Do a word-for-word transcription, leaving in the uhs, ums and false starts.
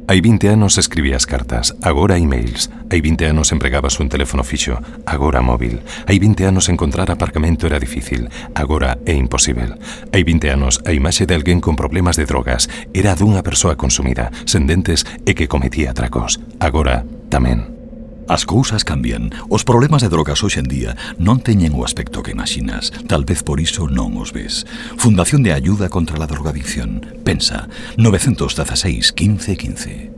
Hai vinte anos escribías cartas, agora emails. Hai vinte anos empregabas un teléfono fixo, agora móvil. Hai vinte anos encontrar aparcamento era difícil, agora é imposível. Hai vinte anos a imaxe de alguén con problemas de drogas era a dunha persoa consumida, sen dentes e que cometía atracos. Agora tamén. As cousas cambian. Os problemas de drogas hoxe en día non teñen o aspecto que imaginas. Tal vez por iso non os ves. Fundación de Ayuda contra la Drogadicción. Pensa, nove uno seis, quince, quince.